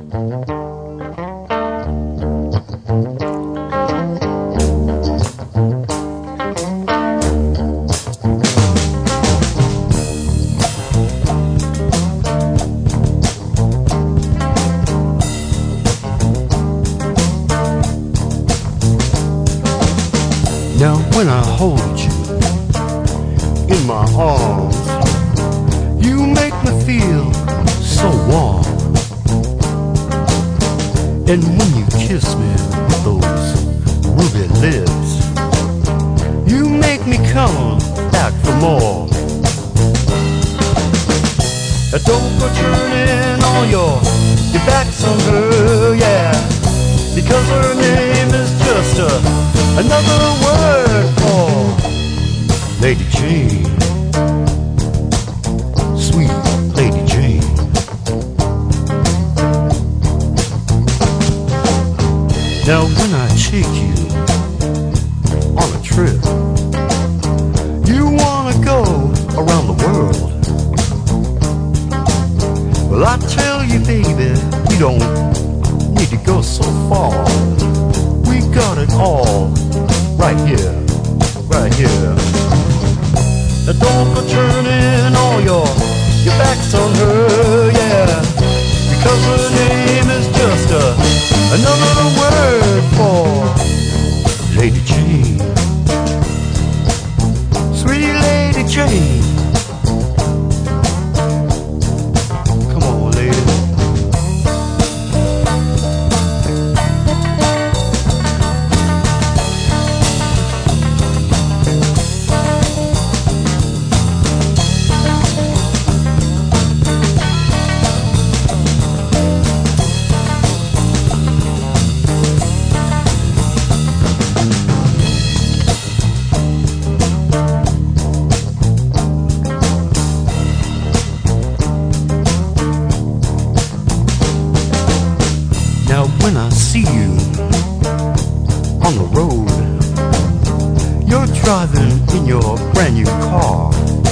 Now when I hold you in my arms, you make me feel so warm. And when you kiss me with those ruby lips, you make me come back for more. Don't go turning all your backs on her, yeah, because her name is just another word for Lady Jane. Sweet Lady Jane. Now when I take you on a trip, you wanna go around the world. Well, I tell you, baby, we don't need to go so far. We got it all right here, right here. Now don't go turning all your backs on her, yeah, because her name is just another word for Lady Jane. Sweet Lady Jane. Come on, lady. Now when I see you on the road, you're driving in your brand new car,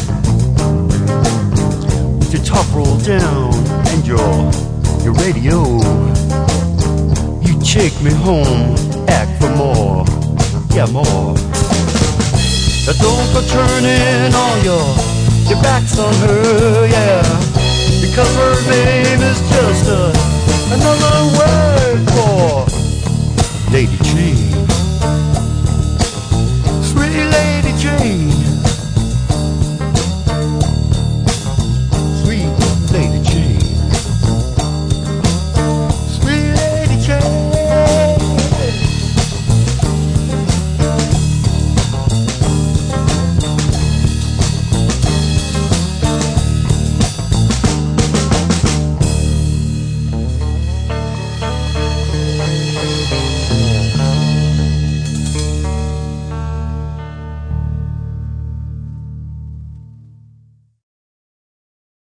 with your top rolled down and your radio. You take me home, ask for more, yeah, more. Now don't go turning all your backs on her, yeah, because her name is just another word